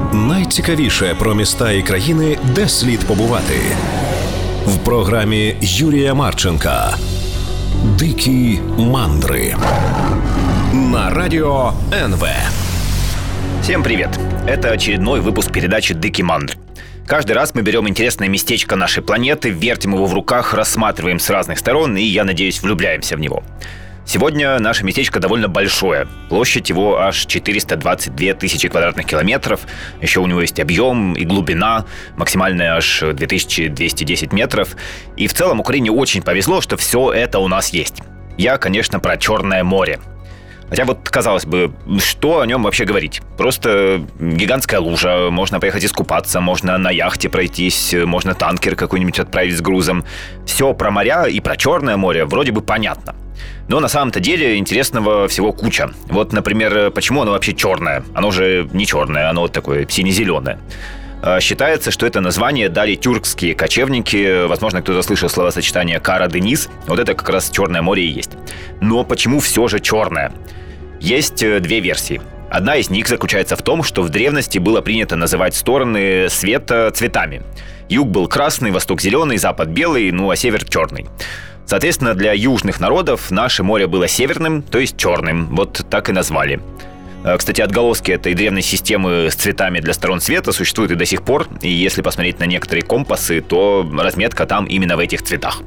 Найцікавіше про міста і країни, де слід побувати. В програмі Юрія Марченка «Дикі мандри» на радио НВ. Всем привет! Это очередной выпуск передачи «Дикий мандр». Каждый раз мы берем интересное местечко нашей планеты, вертим его в руках, рассматриваем с разных сторон и, я надеюсь, влюбляемся в него. Сегодня наше местечко довольно большое. Площадь его аж 422 тысячи квадратных километров. Еще у него есть объем и глубина, максимальная аж 2210 метров. И в целом Украине очень повезло, что все это у нас есть. Я, конечно, про Черное море. Хотя вот, казалось бы, что о нем вообще говорить? Просто гигантская лужа, можно поехать искупаться, можно на яхте пройтись, можно танкер какой-нибудь отправить с грузом. Все про моря и про Черное море вроде бы понятно. Но на самом-то деле интересного всего куча. Вот, например, почему оно вообще черное? Оно же не черное, оно такое сине-зеленое. Считается, что это название дали тюркские кочевники. Возможно, кто-то слышал словосочетание «Кара-Дениз». Вот это как раз Черное море и есть. Но почему все же черное? Есть две версии. Одна из них заключается в том, что в древности было принято называть стороны света цветами. Юг был красный, восток зеленый, запад белый, а север черный. Соответственно, для южных народов наше море было северным, то есть черным. Вот так и назвали. Кстати, отголоски этой древней системы с цветами для сторон света существуют и до сих пор. И если посмотреть на некоторые компасы, то разметка там именно в этих цветах.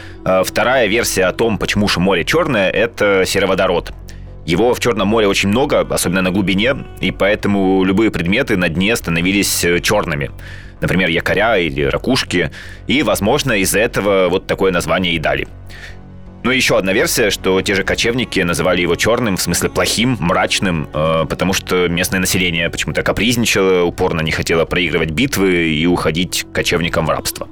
Вторая версия о том, почему же море черное, это сероводород. Его в Черном море очень много, особенно на глубине, и поэтому любые предметы на дне становились черными. Например, якоря или ракушки. И, возможно, из-за этого вот такое название и дали. Ну и еще одна версия, что те же кочевники называли его черным, в смысле плохим, мрачным, потому что местное население почему-то капризничало, упорно не хотело проигрывать битвы и уходить кочевникам в рабство.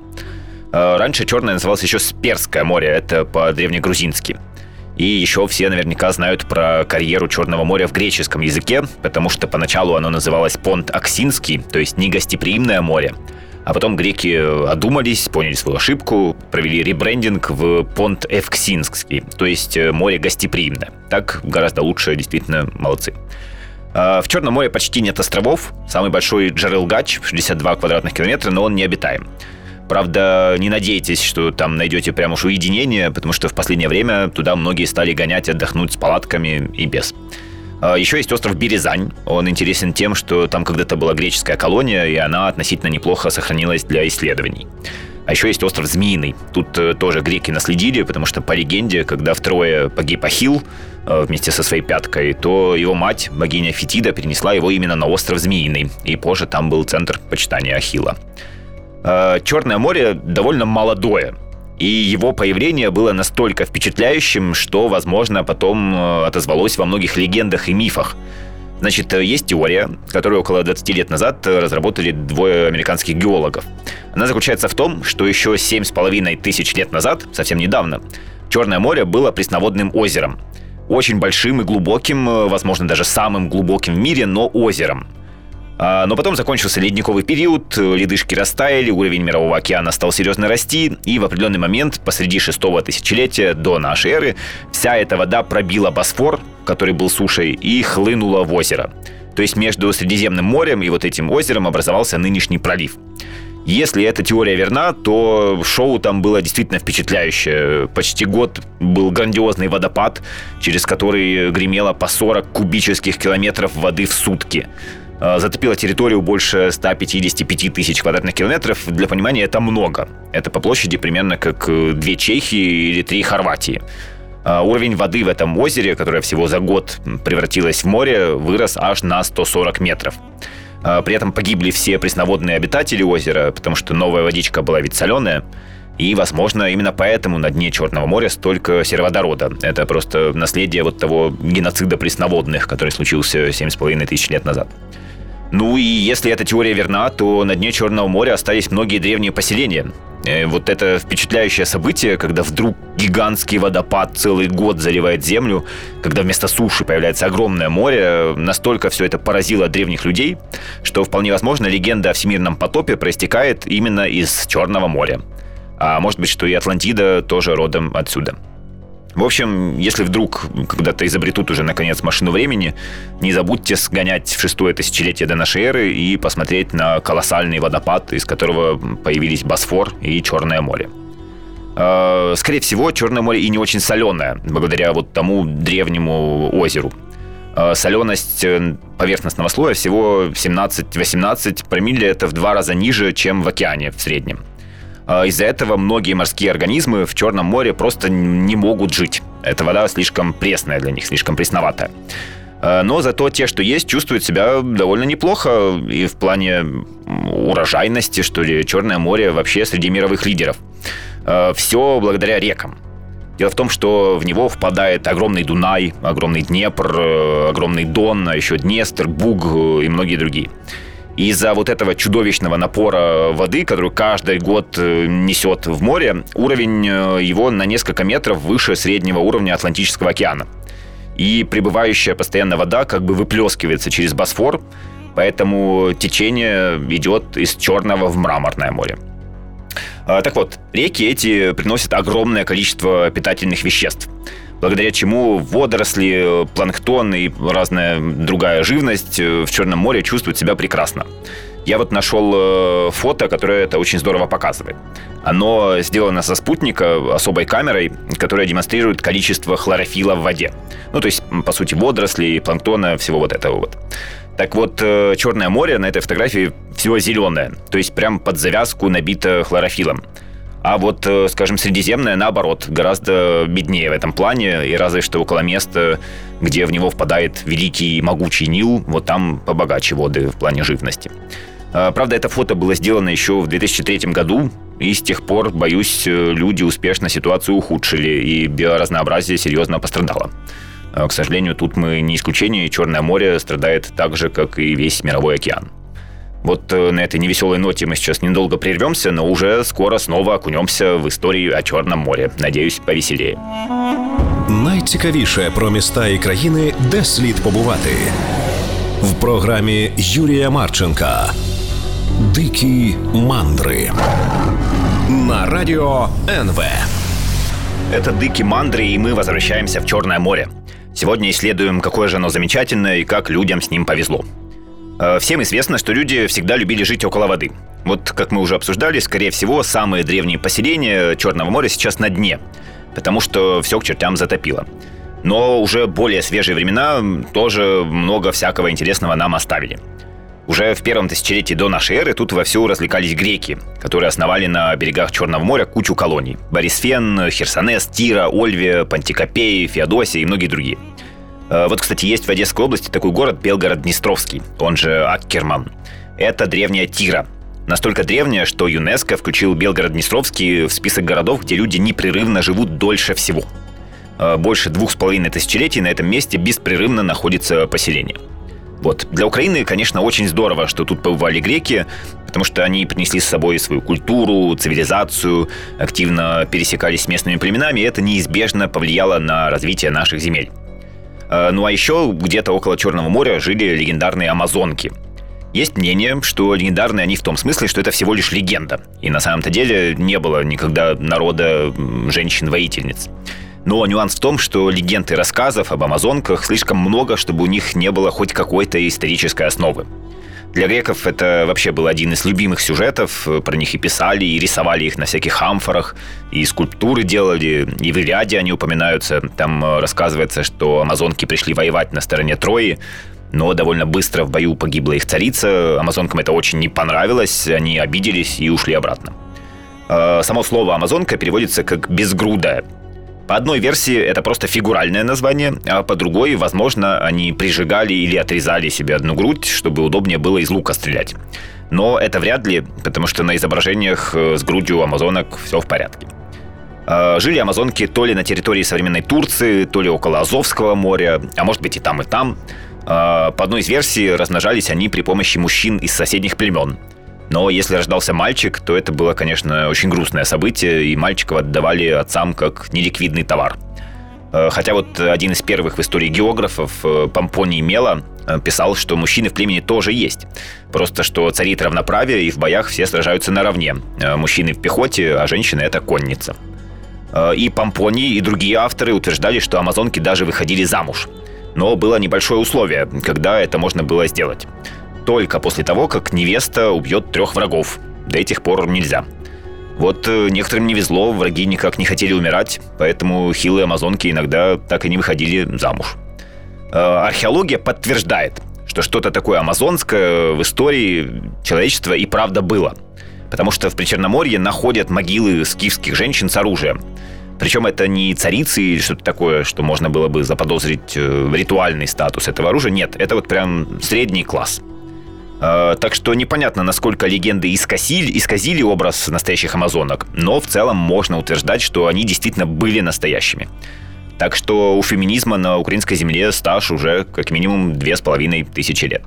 Раньше черное называлось еще Сперское море, это по-древнегрузински. И еще все наверняка знают про карьеру Черного моря в греческом языке, потому что поначалу оно называлось Понт Оксинский, то есть негостеприимное море. А потом греки одумались, поняли свою ошибку, провели ребрендинг в Понт Евксинский, то есть море гостеприимное. Так гораздо лучше, действительно, молодцы. В Черном море почти нет островов. Самый большой Джарылгач, 62 квадратных километра, но он необитаем. Правда, не надейтесь, что там найдете прям уж уединение, потому что в последнее время туда многие стали гонять отдохнуть с палатками и без. Еще есть остров Березань. Он интересен тем, что там когда-то была греческая колония, и она относительно неплохо сохранилась для исследований. А еще есть остров Змеиный. Тут тоже греки наследили, потому что по легенде, когда в Трое погиб Ахилл вместе со своей пяткой, то его мать, богиня Фетида, перенесла его именно на остров Змеиный, и позже там был центр почитания Ахилла. Черное море довольно молодое, и его появление было настолько впечатляющим, что, возможно, потом отозвалось во многих легендах и мифах. Значит, есть теория, которую около 20 лет назад разработали двое американских геологов. Она заключается в том, что еще 7,5 тысяч лет назад, совсем недавно, Черное море было пресноводным озером. Очень большим и глубоким, возможно, даже самым глубоким в мире, но озером. Но потом закончился ледниковый период, ледышки растаяли, уровень мирового океана стал серьезно расти, и в определенный момент, посреди 6-го тысячелетия до нашей эры, вся эта вода пробила Босфор, который был сушей, и хлынула в озеро. То есть между Средиземным морем и вот этим озером образовался нынешний пролив. Если эта теория верна, то шоу там было действительно впечатляющее. Почти год был грандиозный водопад, через который гремело по 40 кубических километров воды в сутки. Затопило территорию больше 155 тысяч квадратных километров. Для понимания, это много. Это по площади примерно как 2 Чехии или 3 Хорватии. Уровень воды в этом озере, которое всего за год превратилось в море, вырос аж на 140 метров. При этом погибли все пресноводные обитатели озера, потому что новая водичка была ведь соленая. И, возможно, именно поэтому на дне Черного моря столько сероводорода. Это просто наследие вот того геноцида пресноводных, который случился 7,5 тысяч лет назад. Ну и если эта теория верна, то на дне Черного моря остались многие древние поселения. Вот это впечатляющее событие, когда вдруг гигантский водопад целый год заливает землю, когда вместо суши появляется огромное море, настолько все это поразило древних людей, что вполне возможно легенда о всемирном потопе проистекает именно из Черного моря. А может быть, что и Атлантида тоже родом отсюда. В общем, если вдруг когда-то изобретут уже, наконец, машину времени, не забудьте сгонять в 6-е тысячелетие до нашей эры и посмотреть на колоссальный водопад, из которого появились Босфор и Черное море. Скорее всего, Черное море и не очень соленое, благодаря вот тому древнему озеру. Соленость поверхностного слоя всего 17-18 промилле, это в 2 раза ниже, чем в океане в среднем. Из-за этого многие морские организмы в Черном море просто не могут жить. Эта вода слишком пресная для них, слишком пресноватая. Но зато те, что есть, чувствуют себя довольно неплохо. И в плане урожайности, что ли, Черное море вообще среди мировых лидеров. Все благодаря рекам. Дело в том, что в него впадает огромный Дунай, огромный Днепр, огромный Дон, а еще Днестр, Буг и многие другие. И из-за вот этого чудовищного напора воды, который каждый год несет в море, уровень его на несколько метров выше среднего уровня Атлантического океана. И прибывающая постоянно вода как бы выплескивается через Босфор, поэтому течение идет из Черного в Мраморное море. Так вот, реки эти приносят огромное количество питательных веществ, благодаря чему водоросли, планктон и разная другая живность в Черном море чувствуют себя прекрасно. Я вот нашел фото, которое это очень здорово показывает. Оно сделано со спутника особой камерой, которая демонстрирует количество хлорофилла в воде. Ну, то есть, по сути, водорослей, планктона, всего вот этого вот. Так вот, Черное море на этой фотографии все зеленое, то есть прям под завязку набито хлорофиллом. А вот, скажем, Средиземное, наоборот, гораздо беднее в этом плане, и разве что около места, где в него впадает великий могучий Нил, вот там побогаче воды в плане живности. Правда, это фото было сделано еще в 2003 году, и с тех пор, боюсь, люди успешно ситуацию ухудшили, и биоразнообразие серьезно пострадало. К сожалению, тут мы не исключение, и Черное море страдает так же, как и весь мировой океан. Вот на этой невеселой ноте мы сейчас недолго прервемся, но уже скоро снова окунемся в историю о Чорному морі. Надіюсь, повеселіє. Найцікавіше про міста і країни, де слід побувати. В програмі Юрія Марченка «Дикі мандри» на радио НВ. Это «Дикие мандры», и мы возвращаемся в Черное море. Сегодня исследуем, какое же оно замечательное и как людям с ним повезло. Всем известно, что люди всегда любили жить около воды. Вот, как мы уже обсуждали, скорее всего, самые древние поселения Черного моря сейчас на дне, потому что все к чертям затопило. Но уже более свежие времена тоже много всякого интересного нам оставили. Уже в 1-м тысячелетии до нашей эры тут вовсю развлекались греки, которые основали на берегах Черного моря кучу колоний. Борисфен, Херсонес, Тира, Ольвия, Пантикопей, Феодосия и многие другие. Вот, кстати, есть в Одесской области такой город Белгород-Днестровский, он же Аккерман. Это древняя Тира. Настолько древняя, что ЮНЕСКО включил Белгород-Днестровский в список городов, где люди непрерывно живут дольше всего. Больше 2,5 тысячелетий на этом месте беспрерывно находится поселение. Вот. Для Украины, конечно, очень здорово, что тут побывали греки, потому что они принесли с собой свою культуру, цивилизацию, активно пересекались с местными племенами, и это неизбежно повлияло на развитие наших земель. Ну а еще где-то около Черного моря жили легендарные амазонки. Есть мнение, что легендарные они в том смысле, что это всего лишь легенда, и на самом-то деле не было никогда народа женщин-воительниц. Но нюанс в том, что легенд и рассказов об амазонках слишком много, чтобы у них не было хоть какой-то исторической основы. Для греков это вообще был один из любимых сюжетов, про них и писали, и рисовали их на всяких амфорах, и скульптуры делали, и в Илиаде они упоминаются. Там рассказывается, что амазонки пришли воевать на стороне Трои, но довольно быстро в бою погибла их царица, амазонкам это очень не понравилось, они обиделись и ушли обратно. Само слово «амазонка» переводится как «безгрудая». По одной версии это просто фигуральное название, а по другой, возможно, они прижигали или отрезали себе одну грудь, чтобы удобнее было из лука стрелять. Но это вряд ли, потому что на изображениях с грудью амазонок все в порядке. Жили амазонки то ли на территории современной Турции, то ли около Азовского моря, а может быть и там, и там. По одной из версий размножались они при помощи мужчин из соседних племен. Но если рождался мальчик, то это было, конечно, очень грустное событие, и мальчиков отдавали отцам как неликвидный товар. Хотя вот один из первых в истории географов, Помпоний Мела, писал, что мужчины в племени тоже есть. Просто что царит равноправие, и в боях все сражаются наравне. Мужчины в пехоте, а женщины – это конница. И Помпоний, и другие авторы утверждали, что амазонки даже выходили замуж. Но было небольшое условие, когда это можно было сделать. Только после того, как невеста убьет 3 врагов. До этих пор нельзя. Вот некоторым не везло, враги никак не хотели умирать, поэтому хилые амазонки иногда так и не выходили замуж. Археология подтверждает, что что-то такое амазонское в истории человечества и правда было. Потому что в Причерноморье находят могилы скифских женщин с оружием. Причем это не царицы или что-то такое, что можно было бы заподозрить ритуальный статус этого оружия. Нет, это вот прям средний класс. Так что непонятно, насколько легенды исказили образ настоящих амазонок, но в целом можно утверждать, что они действительно были настоящими. Так что у феминизма на украинской земле стаж уже как минимум 2500 лет.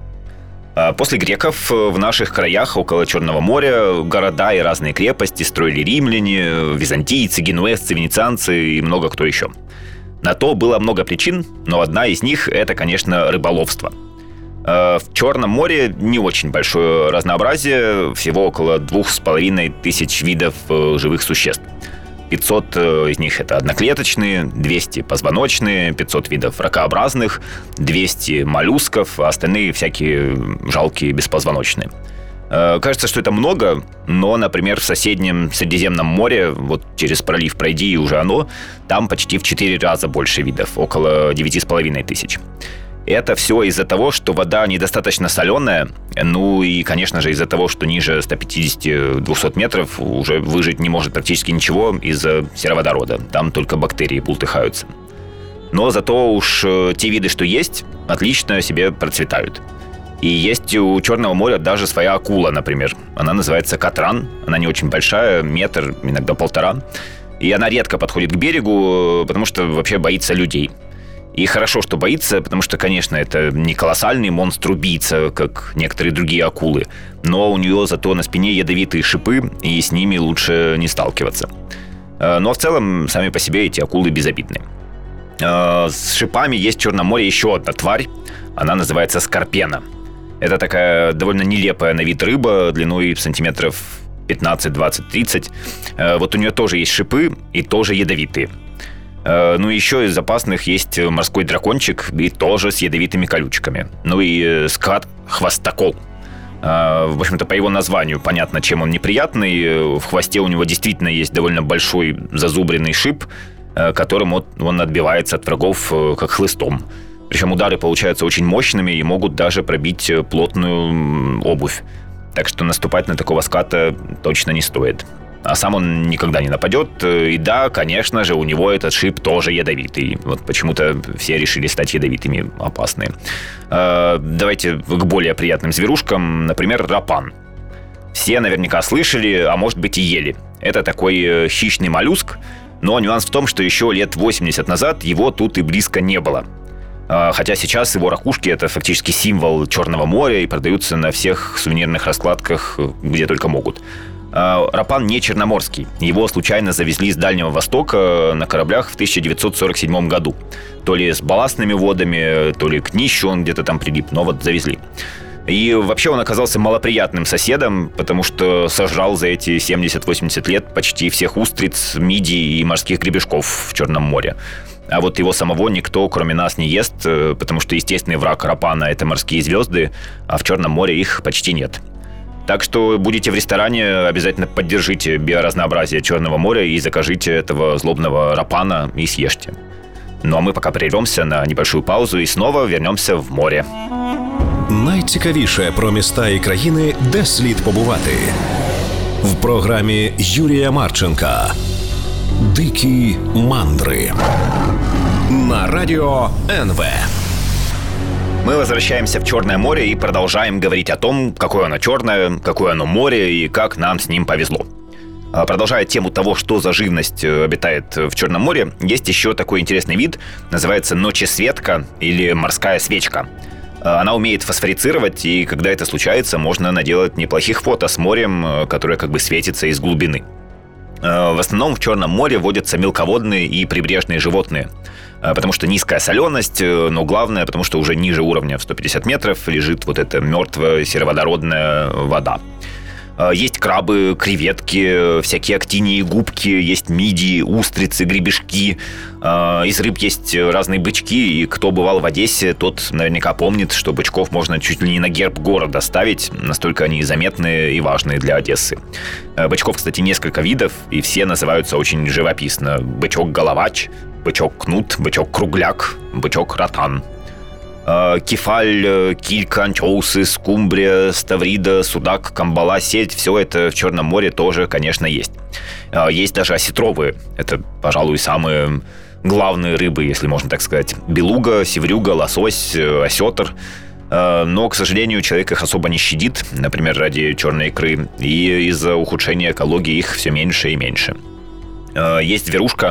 После греков в наших краях около Черного моря города и разные крепости строили римляне, византийцы, генуэзцы, венецианцы и много кто еще. На то было много причин, но одна из них – это, конечно, рыболовство. В Черном море не очень большое разнообразие, всего около 2500 видов живых существ. 500 из них это одноклеточные, 200 позвоночные, 500 видов ракообразных, 200 моллюсков, а остальные всякие жалкие беспозвоночные. Кажется, что это много, но, например, в соседнем Средиземном море, вот через пролив пройди, и уже оно, там почти в 4 раза больше видов, около 9500. Это все из-за того, что вода недостаточно соленая, ну и, конечно же, из-за того, что ниже 150-200 метров уже выжить не может практически ничего из-за сероводорода. Там только бактерии бултыхаются. Но зато уж те виды, что есть, отлично себе процветают. И есть у Черного моря даже своя акула, например. Она называется катран. Она не очень большая, метр, иногда 1,5. И она редко подходит к берегу, потому что вообще боится людей. И хорошо, что боится, потому что, конечно, это не колоссальный монстр-убийца, как некоторые другие акулы, но у нее зато на спине ядовитые шипы, и с ними лучше не сталкиваться. Но в целом, сами по себе эти акулы безобидны. С шипами есть в Черном море еще одна тварь, она называется скорпена. Это такая довольно нелепая на вид рыба, длиной сантиметров 15, 20, 30. Вот у нее тоже есть шипы и тоже ядовитые. Ну, еще из опасных есть морской дракончик, и тоже с ядовитыми колючками. Ну и скат-хвостокол. В общем-то, по его названию понятно, чем он неприятный. В хвосте у него действительно есть довольно большой зазубренный шип, которым он отбивается от врагов как хлыстом. Причем удары получаются очень мощными и могут даже пробить плотную обувь. Так что наступать на такого ската точно не стоит. А сам он никогда не нападет. И да, конечно же, у него этот шип тоже ядовитый. Вот почему-то все решили стать ядовитыми, опасные. Давайте к более приятным зверушкам. Например, рапан. Все наверняка слышали, а может быть и ели. Это такой хищный моллюск. Но нюанс в том, что еще лет 80 назад его тут и близко не было. Хотя сейчас его ракушки – это фактически символ Черного моря и продаются на всех сувенирных раскладках, где только могут. Рапан не черноморский. Его случайно завезли с Дальнего Востока на кораблях в 1947 году. То ли с балластными водами, то ли к днищу он где-то там прилип, но вот завезли. И вообще он оказался малоприятным соседом, потому что сожрал за эти 70-80 лет почти всех устриц, мидий и морских гребешков в Черном море. А вот его самого никто, кроме нас, не ест, потому что естественный враг рапана – это морские звезды, а в Черном море их почти нет. Так что будете в ресторане, обязательно поддержите биоразнообразие Черного моря и закажите этого злобного рапана и съешьте. Ну а мы пока прервемся на небольшую паузу и снова вернемся в море. Найцікавіше про міста і країни, де слід побувати. В програмі Юрія Марченка «Дикі мандри» на радио НВ. Мы возвращаемся в Черное море и продолжаем говорить о том, какое оно черное, какое оно море и как нам с ним повезло. Продолжая тему того, что за живность обитает в Черном море, есть еще такой интересный вид, называется ночесветка или морская свечка. Она умеет фосфорицировать, и когда это случается, можно наделать неплохих фото с морем, которое как бы светится из глубины. В основном в Черном море водятся мелководные и прибрежные животные, потому что низкая соленость, но главное, потому что уже ниже уровня в 150 метров лежит вот эта мертвая сероводородная вода. Есть крабы, креветки, всякие актинии, губки, есть мидии, устрицы, гребешки. Из рыб есть разные бычки, и кто бывал в Одессе, тот наверняка помнит, что бычков можно чуть ли не на герб города ставить, настолько они заметные и важные для Одессы. Бычков, кстати, несколько видов, и все называются очень живописно. Бычок-головач, бычок-кнут, бычок-кругляк, бычок-ротан. Кефаль, килька, анчоусы, скумбрия, ставрида, судак, камбала, сельдь – все это в Черном море тоже, конечно, есть. Есть даже осетровые. Это, пожалуй, самые главные рыбы, если можно так сказать. Белуга, севрюга, лосось, осетр. Но, к сожалению, человек их особо не щадит, например, ради черной икры, и из-за ухудшения экологии их все меньше и меньше. Есть зверушка,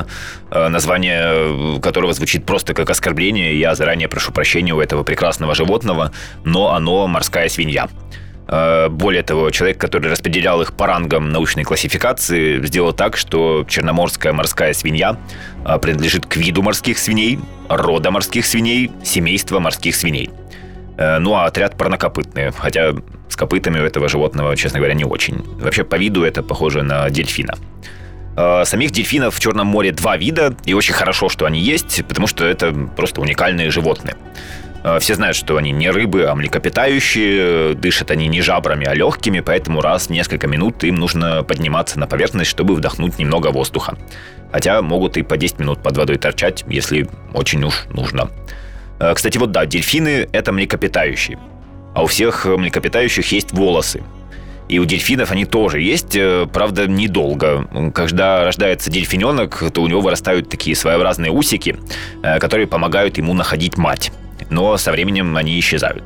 название которого звучит просто как оскорбление. Я заранее прошу прощения у этого прекрасного животного, но оно морская свинья. Более того, человек, который распределял их по рангам научной классификации, сделал так, что черноморская морская свинья принадлежит к виду морских свиней, рода морских свиней, семейства морских свиней. Ну а отряд парнокопытные, хотя с копытами у этого животного, честно говоря, не очень. Вообще по виду это похоже на дельфина. Самих дельфинов в Черном море 2 вида, и очень хорошо, что они есть, потому что это просто уникальные животные. Все знают, что они не рыбы, а млекопитающие, дышат они не жабрами, а легкими, поэтому раз в несколько минут им нужно подниматься на поверхность, чтобы вдохнуть немного воздуха. Хотя могут и по 10 минут под водой торчать, если очень уж нужно. Кстати, вот да, дельфины – это млекопитающие, а у всех млекопитающих есть волосы. И у дельфинов они тоже есть, правда, недолго. Когда рождается дельфиненок, то у него вырастают такие своеобразные усики, которые помогают ему находить мать. Но со временем они исчезают.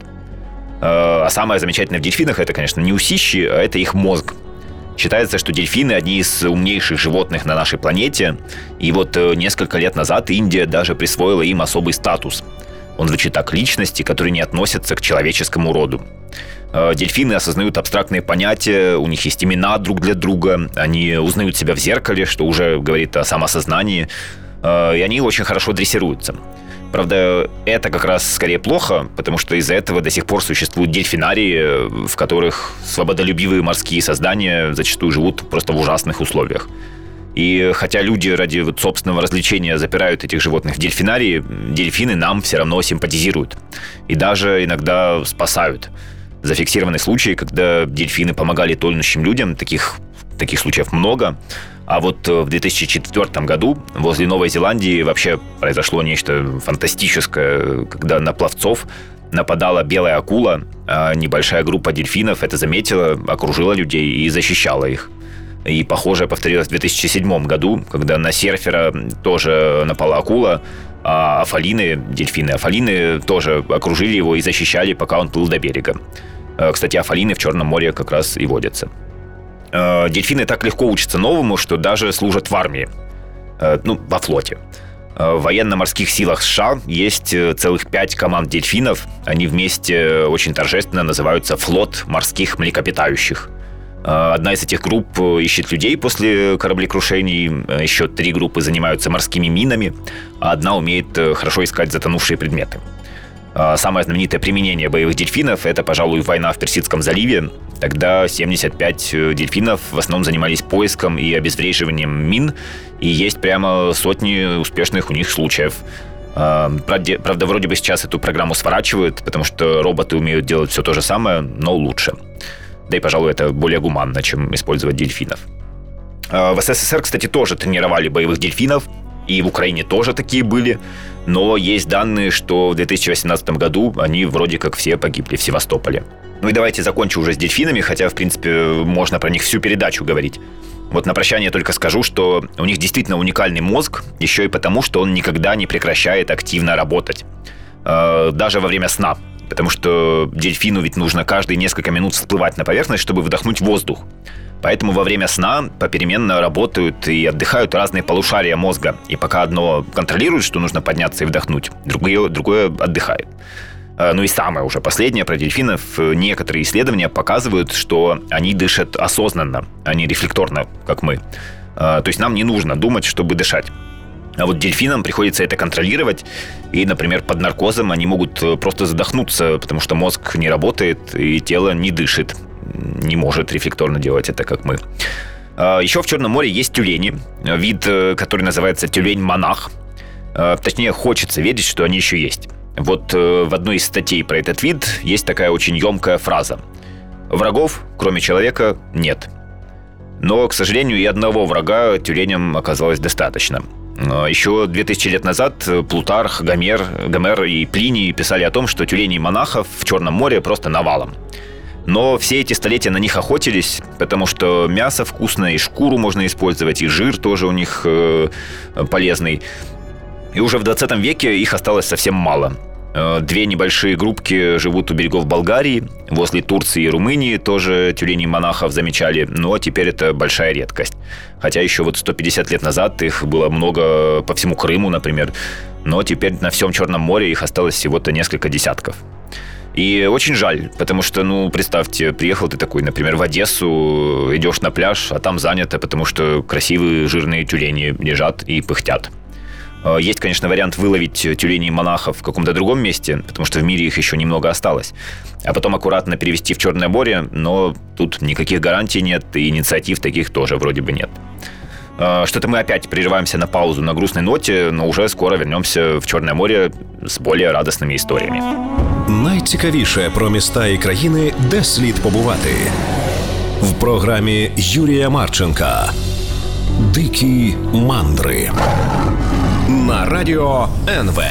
А самое замечательное в дельфинах – это, конечно, не усищи, а это их мозг. Считается, что дельфины – одни из умнейших животных на нашей планете. И вот несколько лет назад Индия даже присвоила им особый статус. Он звучит так: личности, которые не относятся к человеческому роду. Дельфины осознают абстрактные понятия, у них есть имена друг для друга, они узнают себя в зеркале, что уже говорит о самосознании, и они очень хорошо дрессируются. Правда, это как раз скорее плохо, потому что из-за этого до сих пор существуют дельфинарии, в которых свободолюбивые морские создания зачастую живут просто в ужасных условиях. И хотя люди ради собственного развлечения запирают этих животных в дельфинарии, дельфины нам все равно симпатизируют и даже иногда спасают. Зафиксированы случаи, когда дельфины помогали тонущим людям, таких случаев много. А вот в 2004 году возле Новой Зеландии вообще произошло нечто фантастическое, когда на пловцов нападала белая акула, а небольшая группа дельфинов это заметила, окружила людей и защищала их. И похожее повторилось в 2007 году, когда на серфера тоже напала акула, а дельфины тоже окружили его и защищали, пока он плыл до берега. Кстати, афалины в Черном море как раз и водятся. Дельфины так легко учатся новому, что даже служат в армии, во флоте. В военно-морских силах США есть целых 5 команд дельфинов. Они вместе очень торжественно называются «Флот морских млекопитающих». Одна из этих групп ищет людей после кораблекрушений, еще 3 группы занимаются морскими минами, а одна умеет хорошо искать затонувшие предметы. Самое знаменитое применение боевых дельфинов – это, пожалуй, война в Персидском заливе. Тогда 75 дельфинов в основном занимались поиском и обезвреживанием мин, и есть прямо сотни успешных у них случаев. Правда, вроде бы сейчас эту программу сворачивают, потому что роботы умеют делать все то же самое, но лучше. Да и, пожалуй, это более гуманно, чем использовать дельфинов. В СССР, кстати, тоже тренировали боевых дельфинов, и в Украине тоже такие были, но есть данные, что в 2018 году они вроде как все погибли в Севастополе. Ну и давайте закончу уже с дельфинами, хотя, в принципе, можно про них всю передачу говорить. Вот на прощание только скажу, что у них действительно уникальный мозг, еще и потому, что он никогда не прекращает активно работать. Даже во время сна. Потому что дельфину ведь нужно каждые несколько минут всплывать на поверхность, чтобы вдохнуть воздух. Поэтому во время сна попеременно работают и отдыхают разные полушария мозга. И пока одно контролирует, что нужно подняться и вдохнуть, другое отдыхает. Ну и самое уже последнее про дельфинов. Некоторые исследования показывают, что они дышат осознанно, а не рефлекторно, как мы. То есть нам не нужно думать, чтобы дышать. А вот дельфинам приходится это контролировать. И, например, под наркозом они могут просто задохнуться, потому что мозг не работает и тело не дышит. не может рефлекторно делать это, как мы. Еще в Черном море есть тюлени, вид, который называется тюлень-монах. Точнее, хочется верить, что они еще есть. Вот в одной из статей про этот вид есть такая очень емкая фраза: «Врагов, кроме человека, нет». Но, к сожалению, и одного врага тюленям оказалось достаточно. Еще 2000 лет назад Плутарх, Гомер и Плиний писали о том, что тюленей-монахов в Черном море просто навалом. Но все эти столетия на них охотились, потому что мясо вкусное, и шкуру можно использовать, и жир тоже у них полезный. И уже в 20 веке их осталось совсем мало. 2 небольшие группки живут у берегов Болгарии, возле Турции и Румынии тоже тюленей-монахов замечали, но теперь это большая редкость. Хотя еще вот 150 лет назад их было много по всему Крыму, например, но теперь на всем Черном море их осталось всего-то несколько десятков. И очень жаль, потому что, представьте, приехал ты такой, например, в Одессу, идешь на пляж, а там занято, потому что красивые жирные тюлени лежат и пыхтят. Есть, конечно, вариант выловить тюленей-монахов в каком-то другом месте, потому что в мире их еще немного осталось, а потом аккуратно перевести в Черное море, но тут никаких гарантий нет, и инициатив таких тоже вроде бы нет. Что-то мы опять прерываемся на паузу на грустной ноте, но уже скоро вернемся в Черное море з более радісними історіями. Найцікавіше про міста і країни, де слід побувати. В програмі Юрія Марченка «Дикі мандри» на радио НВ.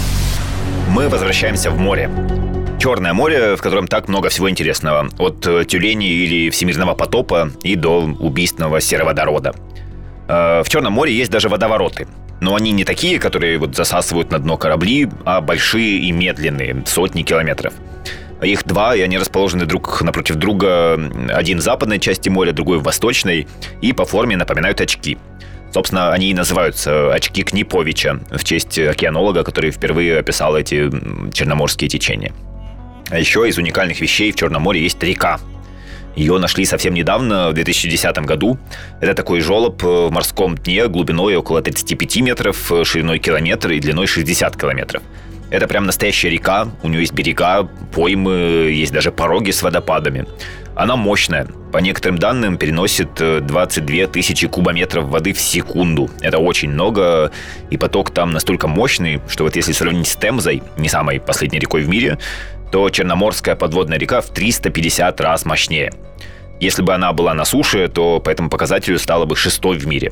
Мы возвращаемся в море. Черное море, в котором так много всего интересного. От тюленей или всемирного потопа и до убийственного сероводорода. В Черном море есть даже водовороты. Но они не такие, которые засасывают на дно корабли, а большие и медленные, сотни километров. Их 2, и они расположены друг напротив друга. Один в западной части моря, другой в восточной. И по форме напоминают очки. Собственно, они и называются очки Книповича в честь океанолога, который впервые описал эти черноморские течения. А еще из уникальных вещей в Черном море есть река. Ее нашли совсем недавно, в 2010 году. Это такой желоб в морском дне глубиной около 35 метров, шириной километр и длиной 60 километров. Это прям настоящая река, у нее есть берега, поймы, есть даже пороги с водопадами. Она мощная. По некоторым данным, переносит 22 тысячи кубометров воды в секунду. Это очень много, и поток там настолько мощный, что вот если сравнить с Темзой, не самой последней рекой в мире, то Черноморская подводная река в 350 раз мощнее. Если бы она была на суше, то по этому показателю стала бы 6-й в мире.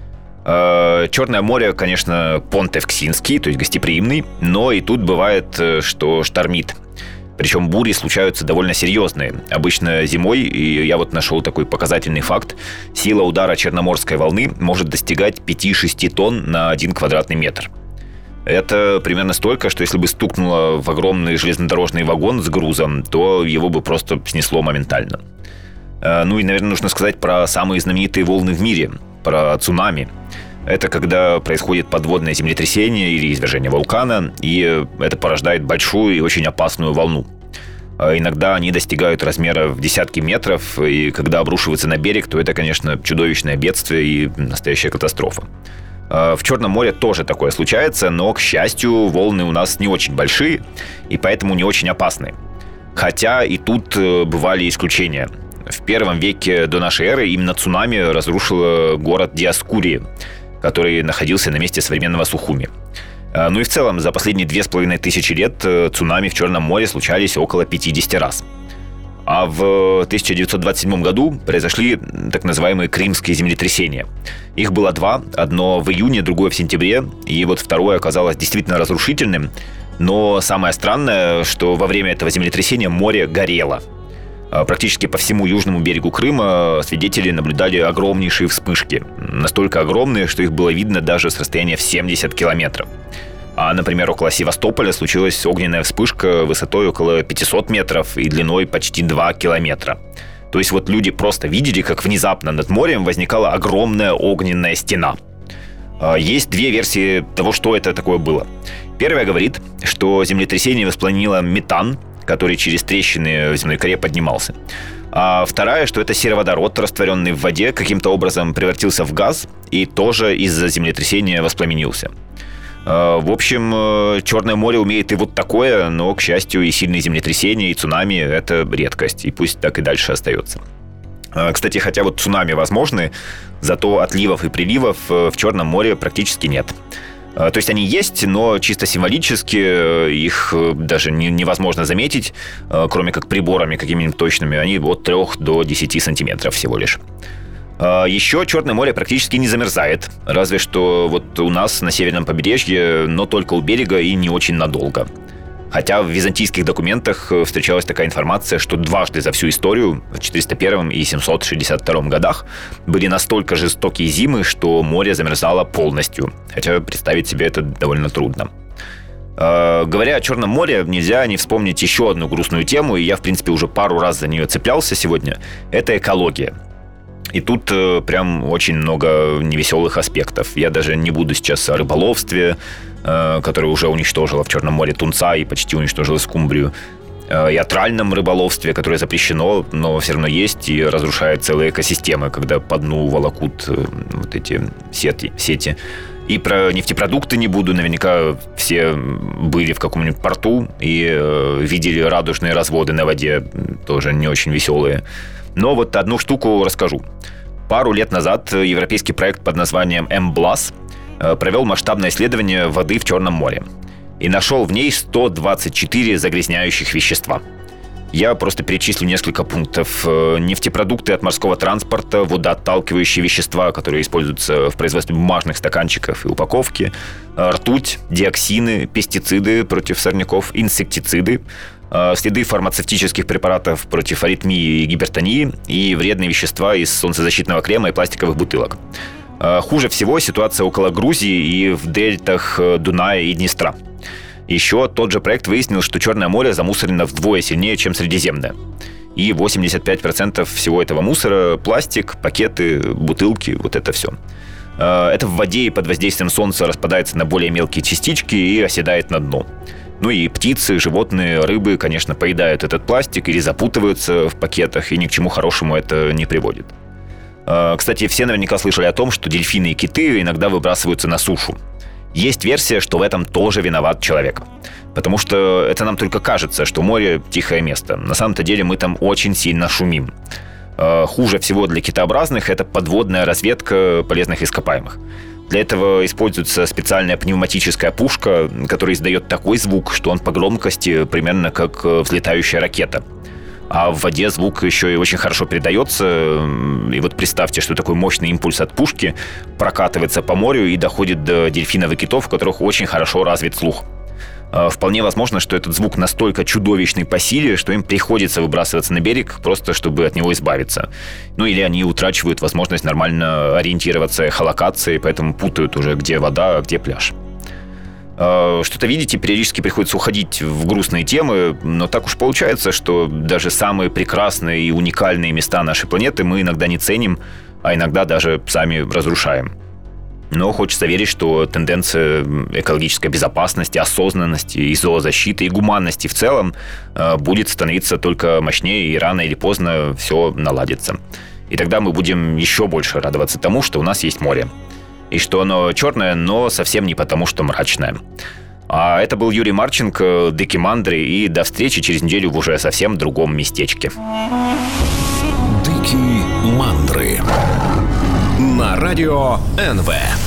Черное море, конечно, понт Евксинский, то есть гостеприимный, но и тут бывает, что штормит. Причем бури случаются довольно серьезные. Обычно зимой, и я нашел такой показательный факт, сила удара черноморской волны может достигать 5-6 тонн на 1 квадратный метр. Это примерно столько, что если бы стукнуло в огромный железнодорожный вагон с грузом, то его бы просто снесло моментально. Ну и, наверное, нужно сказать про самые знаменитые волны в мире, про цунами. Это когда происходит подводное землетрясение или извержение вулкана, и это порождает большую и очень опасную волну. Иногда они достигают размера в десятки метров, и когда обрушиваются на берег, то это, конечно, чудовищное бедствие и настоящая катастрофа. В Черном море тоже такое случается, но, к счастью, волны у нас не очень большие, и поэтому не очень опасны. Хотя и тут бывали исключения. В 1 веке до нашей эры именно цунами разрушило город Диоскурия, который находился на месте современного Сухуми. Ну и в целом за последние 2500 лет цунами в Черном море случались около 50 раз. А в 1927 году произошли так называемые крымские землетрясения. Их было 2, одно в июне, другое в сентябре, и второе оказалось действительно разрушительным. Но самое странное, что во время этого землетрясения море горело. Практически по всему южному берегу Крыма свидетели наблюдали огромнейшие вспышки. Настолько огромные, что их было видно даже с расстояния в 70 километров. А, например, около Севастополя случилась огненная вспышка высотой около 500 метров и длиной почти 2 километра. То есть люди просто видели, как внезапно над морем возникала огромная огненная стена. Есть 2 версии того, что это такое было. Первая говорит, что землетрясение воспламенило метан, который через трещины в земной коре поднимался. А вторая, что это сероводород, растворенный в воде, каким-то образом превратился в газ и тоже из-за землетрясения воспламенился. В общем, Черное море умеет и вот такое, но, к счастью, и сильные землетрясения, и цунами – это редкость, и пусть так и дальше остается. Кстати, хотя вот цунами возможны, зато отливов и приливов в Черном море практически нет. То есть они есть, но чисто символически их даже невозможно заметить, кроме как приборами какими-нибудь точными. Они от 3 до 10 сантиметров всего лишь. Еще Черное море практически не замерзает, разве что вот у нас на северном побережье, но только у берега и не очень надолго. Хотя в византийских документах встречалась такая информация, что дважды за всю историю, в 401 и 762 годах, были настолько жестокие зимы, что море замерзало полностью. Хотя представить себе это довольно трудно. Говоря о Черном море, нельзя не вспомнить еще одну грустную тему, и я, в принципе, уже пару раз за нее цеплялся сегодня. Это экология. И тут прям очень много невеселых аспектов. Я даже не буду сейчас о рыболовстве, которое уже уничтожило в Черном море тунца и почти уничтожило скумбрию. И о тральном рыболовстве, которое запрещено, но все равно есть и разрушает целые экосистемы, когда по дну волокут вот эти сети. И про нефтепродукты не буду. Наверняка все были в каком-нибудь порту и видели радужные разводы на воде, тоже не очень веселые. Но вот одну штуку расскажу. Пару лет назад европейский проект под названием МБЛАС провел масштабное исследование воды в Черном море и нашел в ней 124 загрязняющих вещества. Я просто перечислю несколько пунктов. Нефтепродукты от морского транспорта, водоотталкивающие вещества, которые используются в производстве бумажных стаканчиков и упаковки, ртуть, диоксины, пестициды против сорняков, инсектициды, следы фармацевтических препаратов против аритмии и гипертонии и вредные вещества из солнцезащитного крема и пластиковых бутылок. Хуже всего ситуация около Грузии и в дельтах Дуная и Днестра. Еще тот же проект выяснил, что Черное море замусорено вдвое сильнее, чем Средиземное. И 85% всего этого мусора – пластик, пакеты, бутылки, вот это все. Это в воде и под воздействием солнца распадается на более мелкие частички и оседает на дно. Ну и птицы, животные, рыбы, конечно, поедают этот пластик или запутываются в пакетах, и ни к чему хорошему это не приводит. Кстати, все наверняка слышали о том, что дельфины и киты иногда выбрасываются на сушу. Есть версия, что в этом тоже виноват человек. Потому что это нам только кажется, что море – тихое место. На самом-то деле мы там очень сильно шумим. Хуже всего для китообразных – это подводная разведка полезных ископаемых. Для этого используется специальная пневматическая пушка, которая издает такой звук, что он по громкости примерно как взлетающая ракета. А в воде звук еще и очень хорошо передается. И вот представьте, что такой мощный импульс от пушки прокатывается по морю и доходит до дельфинов и китов, у которых очень хорошо развит слух. Вполне возможно, что этот звук настолько чудовищный по силе, что им приходится выбрасываться на берег, просто чтобы от него избавиться. Ну или они утрачивают возможность нормально ориентироваться эхолокацией, поэтому путают уже, где вода, а где пляж. Что-то, видите, периодически приходится уходить в грустные темы, но так уж получается, что даже самые прекрасные и уникальные места нашей планеты мы иногда не ценим, а иногда даже сами разрушаем. Но хочется верить, что тенденция экологической безопасности, осознанности и зоозащиты, и гуманности в целом будет становиться только мощнее, и рано или поздно все наладится. И тогда мы будем еще больше радоваться тому, что у нас есть море. И что оно черное, но совсем не потому, что мрачное. А это был Юрий Марченко, Дикие мандры, и до встречи через неделю в уже совсем другом местечке. Дикие мандры на радио НВ.